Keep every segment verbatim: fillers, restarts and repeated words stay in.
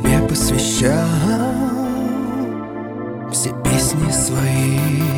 тебе посвящал все песни свои.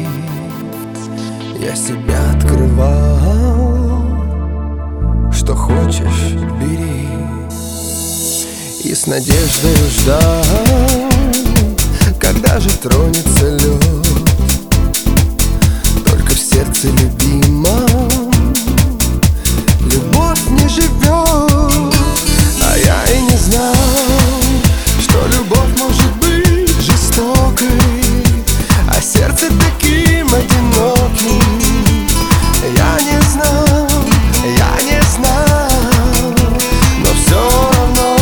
Я себя открывал, что хочешь, бери. И с надеждой ждал, когда же тронется лед. Только в сердце любимом любовь не живет. А я и не знал, что любовь может быть жестокой, а сердце таким одиноким. Я не знал, я не знал, но все равно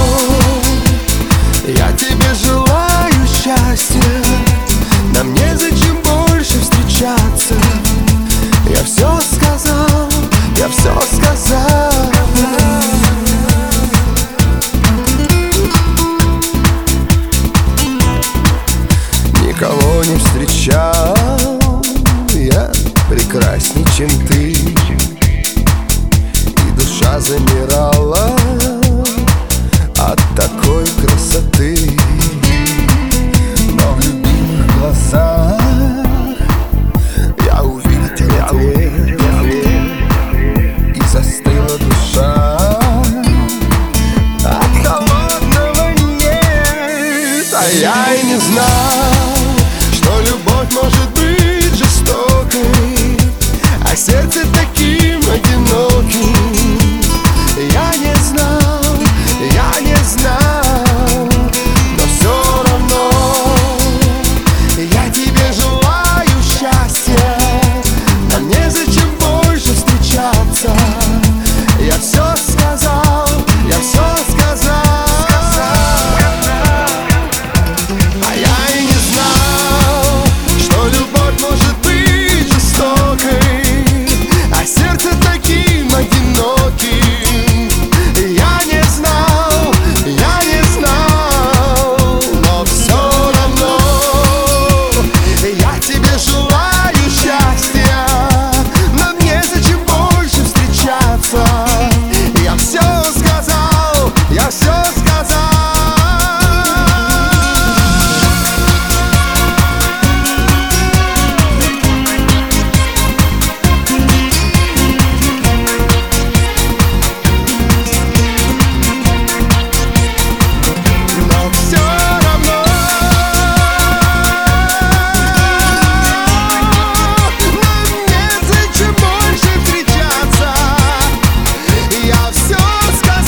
я тебе желаю счастья. Нам незачем больше встречаться. Я все сказал, я все сказал. Никого не встречал я прекрасней, чем ты. И душа замирала от такой красоты. Но в любимых глазах я увидел ответ, и застыла душа от холодного нет. А я и не знал, что любовь может быть жестокой, а сердце таким одиноким. Я не знал, я не знал, но все равно я тебе желаю счастья. Нам незачем больше встречаться. Я все сказал, я все сказал. А я и не знал, что любовь может быть жестокой, а сердце таким одиноким. Я не знал, я не знал, но все равно я тебе желаю счастья. Нам незачем больше встречаться. Я все сказал, я все сказал.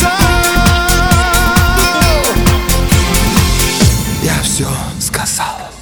Я все сказал.